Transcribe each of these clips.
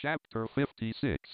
Chapter 56.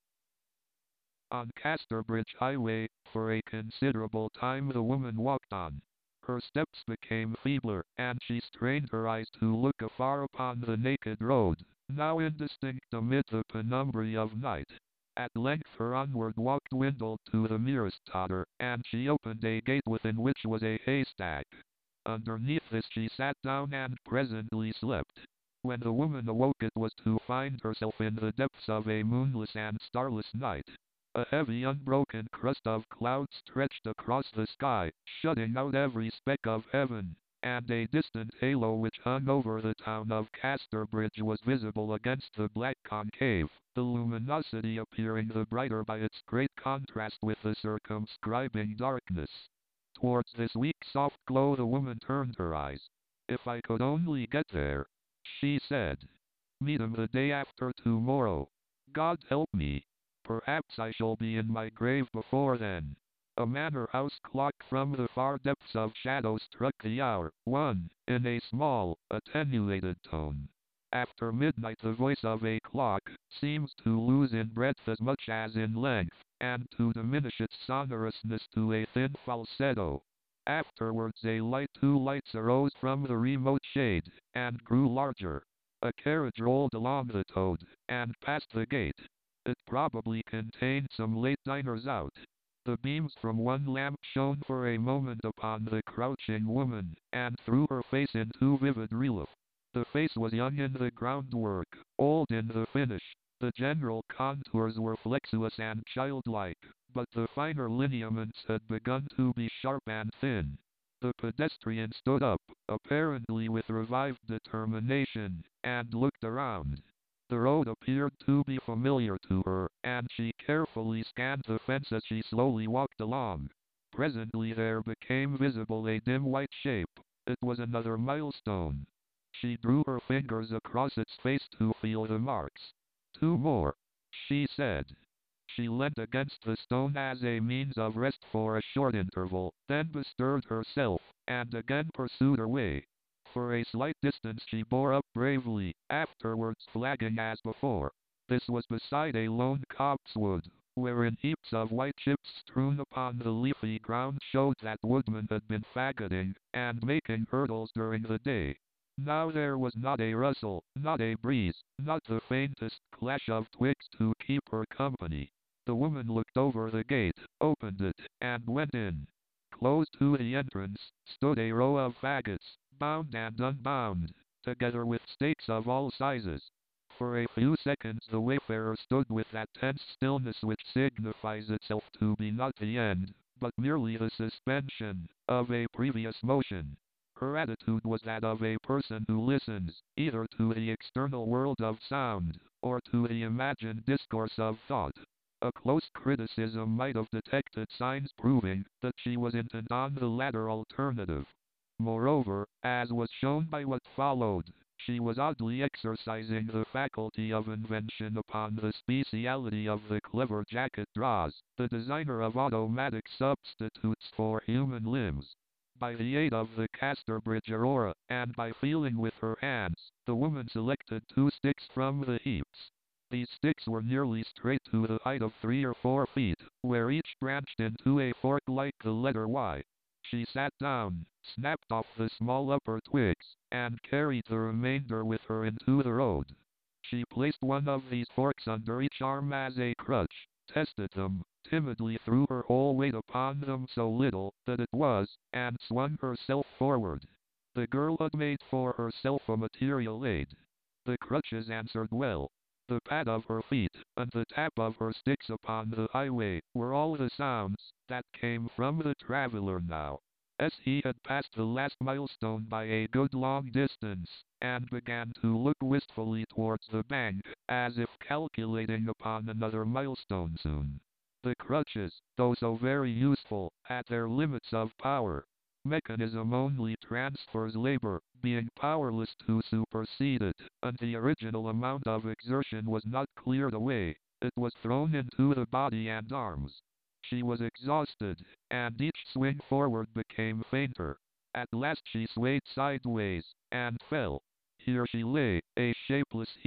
On Casterbridge Highway, for a considerable time the woman walked on. Her steps became feebler, and she strained her eyes to look afar upon the naked road, now indistinct amid the penumbra of night. At length her onward walk dwindled to the merest totter, and she opened a gate within which was a haystack. Underneath this she sat down and presently slept. When the woman awoke it was to find herself in the depths of a moonless and starless night. A heavy unbroken crust of cloud stretched across the sky, shutting out every speck of heaven, and a distant halo which hung over the town of Casterbridge was visible against the black concave, the luminosity appearing the brighter by its great contrast with the circumscribing darkness. Towards this weak soft glow the woman turned her eyes. "If I could only get there," she said. "Meet him the day after tomorrow. God help me. Perhaps I shall be in my grave before then." A manor house clock from the far depths of shadow struck the hour, 1, in a small, attenuated tone. After midnight the voice of a clock seems to lose in breadth as much as in length, and to diminish its sonorousness to a thin falsetto. Afterwards two lights arose from the remote shade, and grew larger. A carriage rolled along the Toad, and past the gate. It probably contained some late diners out. The beams from one lamp shone for a moment upon the crouching woman, and threw her face into vivid relief. The face was young in the groundwork, old in the finish. The general contours were flexuous and childlike, but the finer lineaments had begun to be sharp and thin. The pedestrian stood up, apparently with revived determination, and looked around. The road appeared to be familiar to her, and she carefully scanned the fence as she slowly walked along. Presently there became visible a dim white shape. It was another milestone. She drew her fingers across its face to feel the marks. "Two more," she said. She leant against the stone as a means of rest for a short interval, then bestirred herself, and again pursued her way. For a slight distance she bore up bravely, afterwards flagging as before. This was beside a lone copsewood, wherein heaps of white chips strewn upon the leafy ground showed that woodmen had been faggoting, and making hurdles during the day. Now there was not a rustle, not a breeze, not the faintest clash of twigs to keep her company. The woman looked over the gate, opened it, and went in. Close to the entrance stood a row of faggots, bound and unbound, together with stakes of all sizes. For a few seconds the wayfarer stood with that tense stillness which signifies itself to be not the end, but merely the suspension of a previous motion. Her attitude was that of a person who listens, either to the external world of sound, or to the imagined discourse of thought. A close criticism might have detected signs proving that she was intent on the latter alternative. Moreover, as was shown by what followed, she was oddly exercising the faculty of invention upon the speciality of the clever Jacket Draws, the designer of automatic substitutes for human limbs. By the aid of the Casterbridge Aurora, and by feeling with her hands, the woman selected two sticks from the heaps. These sticks were nearly straight to the height of 3 or 4 feet, where each branched into a fork like the letter Y. She sat down, snapped off the small upper twigs, and carried the remainder with her into the road. She placed one of these forks under each arm as a crutch, tested them, timidly threw her whole weight upon them so little that it was, and swung herself forward. The girl had made for herself a material aid. The crutches answered well. The pad of her feet, and the tap of her sticks upon the highway, were all the sounds that came from the traveler now. As he had passed the last milestone by a good long distance, and began to look wistfully towards the bank, as if calculating upon another milestone soon. The crutches, though so very useful, had their limits of power. Mechanism only transfers labor, being powerless to supersede it, and the original amount of exertion was not cleared away. It was thrown into the body and arms. She was exhausted, and each swing forward became fainter. At last she swayed sideways, and fell. Here she lay, a shapeless heap,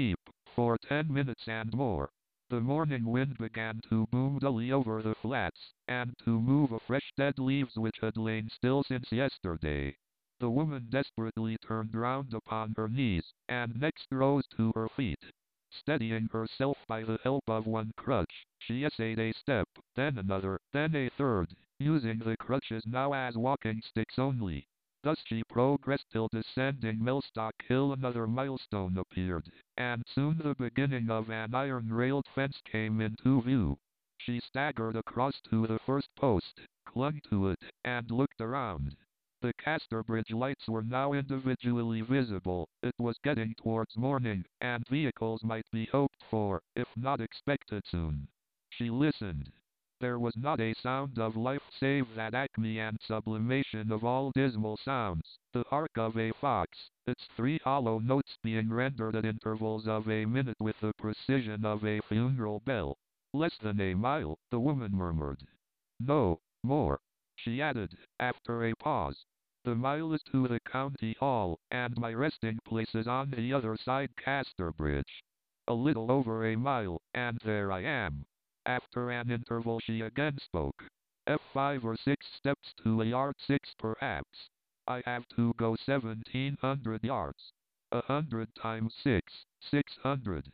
For 10 minutes and more. The morning wind began to boom dully over the flats, and to move afresh dead leaves which had lain still since yesterday. The woman desperately turned round upon her knees, and next rose to her feet. Steadying herself by the help of one crutch, she essayed a step, then another, then a third, using the crutches now as walking sticks only. Thus she progressed till descending Millstock Hill another milestone appeared, and soon the beginning of an iron-railed fence came into view. She staggered across to the first post, clung to it, and looked around. The Casterbridge lights were now individually visible. It was getting towards morning, and vehicles might be hoped for, if not expected soon. She listened. There was not a sound of life save that acme and sublimation of all dismal sounds, the hark of a fox, its 3 hollow notes being rendered at intervals of a minute with the precision of a funeral bell. Less than a mile, the woman murmured. No, more, she added, after a pause. The mile is to the county hall, and my resting place is on the other side Casterbridge. A little over a mile, and there I am. After an interval she again spoke. "5 or 6 steps to a yard, 6 perhaps. I have to go 1700 yards. 100 times 6, 600.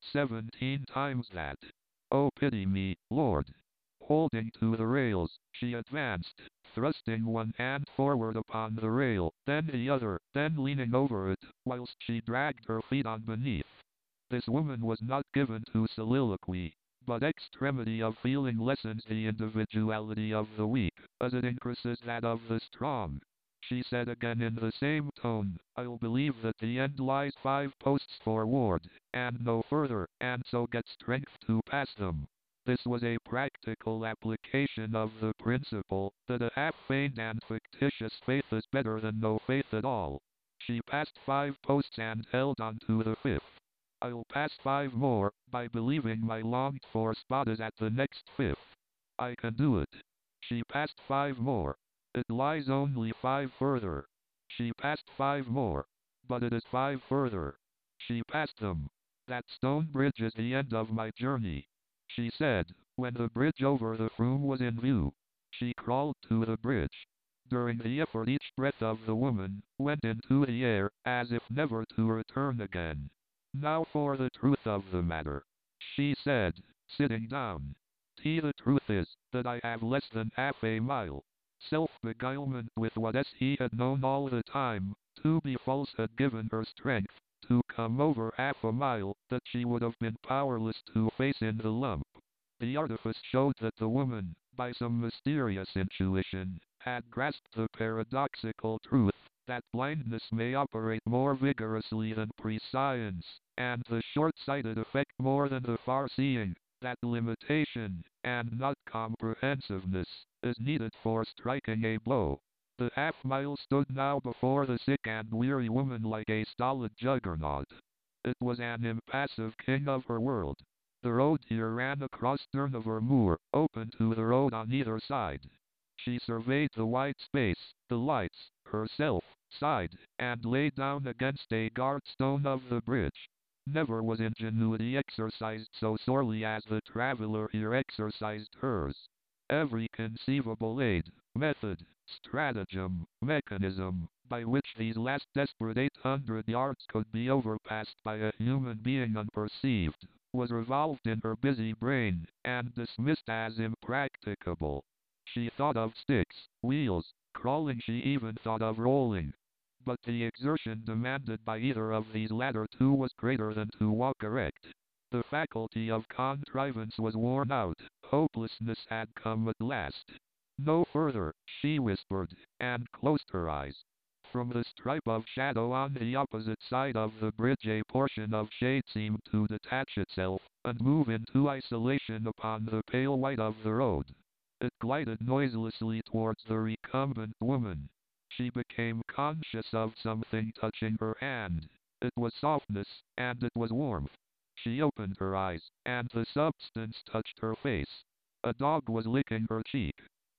17 times that. Oh, pity me, Lord." Holding to the rails, she advanced, thrusting one hand forward upon the rail, then the other, then leaning over it, whilst she dragged her feet on beneath. This woman was not given to soliloquy, but extremity of feeling lessens the individuality of the weak, as it increases that of the strong. She said again in the same tone, "I'll believe that the end lies 5 posts forward, and no further, and so get strength to pass them." This was a practical application of the principle that a half-feigned and fictitious faith is better than no faith at all. She passed 5 posts and held on to the 5th. "I'll pass 5 more, by believing my longed-for spot is at the next 5th. I can do it." She passed 5 more. "It lies only 5 further." She passed 5 more. "But it is 5 further." She passed them. "That stone bridge is the end of my journey," she said, when the bridge over the Froom was in view. She crawled to the bridge. During the effort each breath of the woman went into the air, as if never to return again. "Now for the truth of the matter," she said, sitting down. "The truth is, that I have less than half a mile." Self-beguilement with what he had known all the time, to be false had given her strength to come over half a mile that she would have been powerless to face in the lump. The artifice showed that the woman, by some mysterious intuition, had grasped the paradoxical truth that blindness may operate more vigorously than prescience, and the short-sighted effect more than the far-seeing, that limitation, and not comprehensiveness, is needed for striking a blow. The half-mile stood now before the sick and weary woman like a stolid juggernaut. It was an impassive king of her world. The road here ran across Durnover Moor, open to the road on either side. She surveyed the wide space, the lights, herself, sighed, and lay down against a guard stone of the bridge. Never was ingenuity exercised so sorely as the traveller here exercised hers. Every conceivable aid, method, stratagem, mechanism, by which these last desperate 800 yards could be overpassed by a human being unperceived, was revolved in her busy brain, and dismissed as impracticable. She thought of sticks, wheels, crawling, she even thought of rolling. But the exertion demanded by either of these latter two was greater than to walk erect. The faculty of contrivance was worn out, hopelessness had come at last. "No further," she whispered, and closed her eyes. From the stripe of shadow on the opposite side of the bridge a portion of shade seemed to detach itself, and move into isolation upon the pale white of the road. It glided noiselessly towards the recumbent woman. She became conscious of something touching her hand. It was softness, and it was warmth. She opened her eyes, and the substance touched her face. A dog was licking her cheek.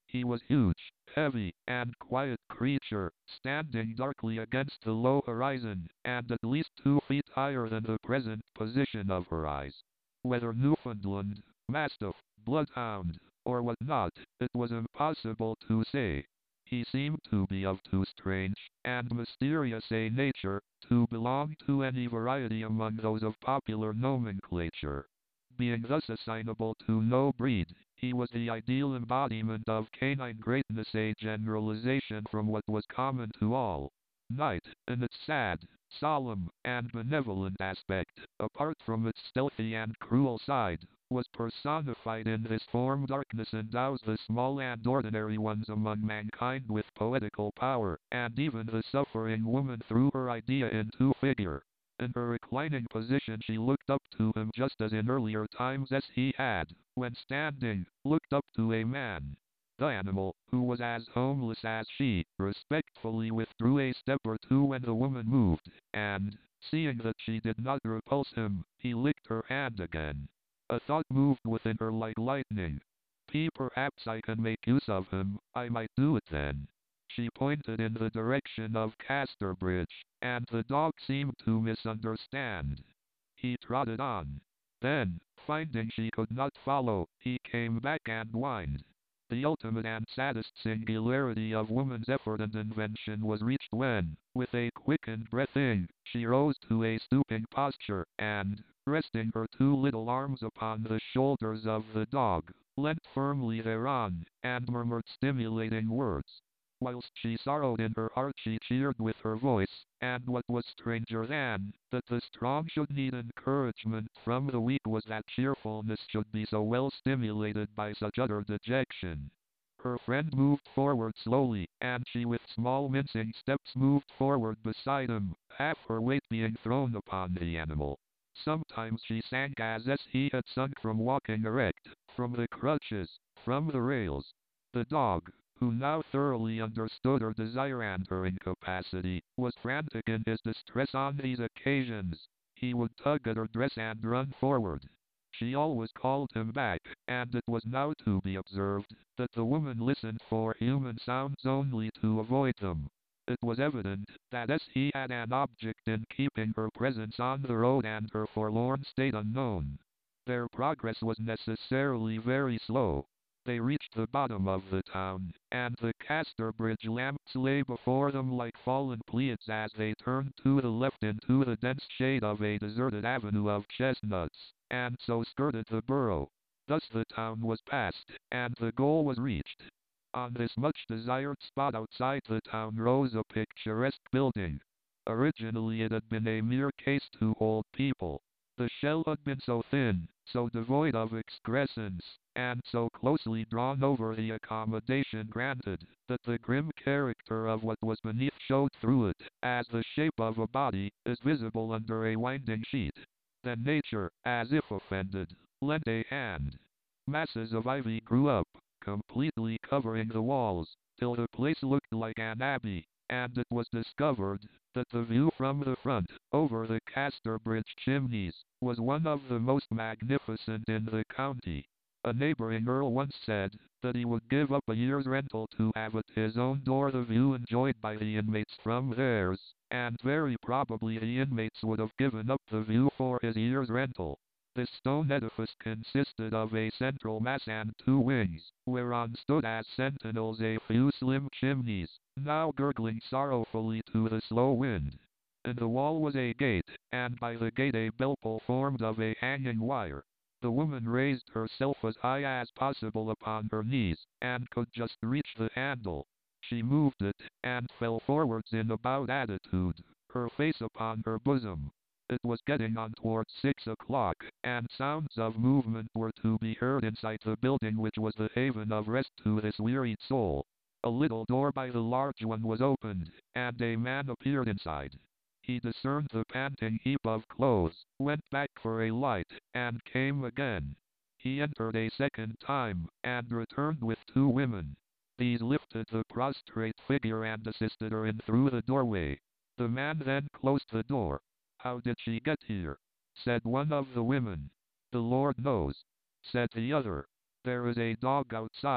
He was huge, heavy, and quiet creature, standing darkly against the low horizon, and at least 2 feet higher than the present position of her eyes. Whether Newfoundland, Mastiff, Bloodhound, or what not, it was impossible to say. He seemed to be of too strange and mysterious a nature to belong to any variety among those of popular nomenclature. Being thus assignable to no breed, he was the ideal embodiment of canine greatness, a generalization from what was common to all. Night, in its sad, solemn, and benevolent aspect, apart from its stealthy and cruel side, was personified in this form. Darkness endows the small and ordinary ones among mankind with poetical power, and even the suffering woman threw her idea into figure. In her reclining position she looked up to him just as in earlier times as he had, when standing, looked up to a man. The animal, who was as homeless as she, respectfully withdrew a step or two when the woman moved, and, seeing that she did not repulse him, he licked her hand again. A thought moved within her like lightning. Perhaps I can make use of him, I might do it then. She pointed in the direction of Casterbridge, and the dog seemed to misunderstand. He trotted on. Then, finding she could not follow, he came back and whined. The ultimate and saddest singularity of woman's effort and invention was reached when, with a quickened breathing, she rose to a stooping posture, and, resting her 2 little arms upon the shoulders of the dog, leant firmly thereon, and murmured stimulating words. Whilst she sorrowed in her heart she cheered with her voice, and what was stranger than that the strong should need encouragement from the weak was that cheerfulness should be so well stimulated by such utter dejection. Her friend moved forward slowly, and she with small mincing steps moved forward beside him, half her weight being thrown upon the animal. Sometimes she sank as he had sunk from walking erect, from the crutches, from the rails. The dog, who now thoroughly understood her desire and her incapacity, was frantic in his distress on these occasions. He would tug at her dress and run forward. She always called him back, and it was now to be observed that the woman listened for human sounds only to avoid them. It was evident that he had an object in keeping her presence on the road and her forlorn state unknown. Their progress was necessarily very slow. They reached the bottom of the town, and the Casterbridge lamps lay before them like fallen Pleiades as they turned to the left into the dense shade of a deserted avenue of chestnuts, and so skirted the borough. Thus the town was passed, and the goal was reached. On this much-desired spot outside the town rose a picturesque building. Originally it had been a mere case to hold people. The shell had been so thin, so devoid of excrescence, and so closely drawn over the accommodation granted, that the grim character of what was beneath showed through it, as the shape of a body is visible under a winding sheet. Then nature, as if offended, lent a hand. Masses of ivy grew up, completely covering the walls, till the place looked like an abbey, and it was discovered that the view from the front, over the Casterbridge chimneys, was one of the most magnificent in the county. A neighboring earl once said that he would give up a year's rental to have at his own door the view enjoyed by the inmates from theirs, and very probably the inmates would have given up the view for his year's rental. This stone edifice consisted of a central mass and 2 wings, whereon stood as sentinels a few slim chimneys, now gurgling sorrowfully to the slow wind. In the wall was a gate, and by the gate a bell-pull formed of a hanging wire. The woman raised herself as high as possible upon her knees, and could just reach the handle. She moved it, and fell forwards in a bowed attitude, her face upon her bosom. It was getting on towards 6 o'clock, and sounds of movement were to be heard inside the building which was the haven of rest to this wearied soul. A little door by the large one was opened, and a man appeared inside. He discerned the panting heap of clothes, went back for a light, and came again. He entered a second time, and returned with 2 women. These lifted the prostrate figure and assisted her in through the doorway. The man then closed the door. "How did she get here?" said one of the women. "The Lord knows," said the other. "There is a dog outside,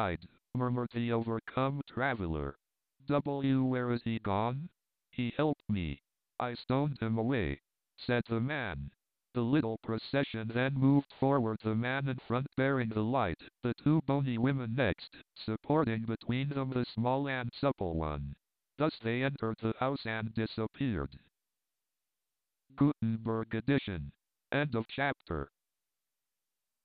murmured the overcome traveler. Where is he gone? He helped me. I stoned him away, said the man. The little procession then moved forward, the man in front bearing the light, the two bony women next, supporting between them the small and supple one. Thus they entered the house and disappeared. Gutenberg edition. End of chapter.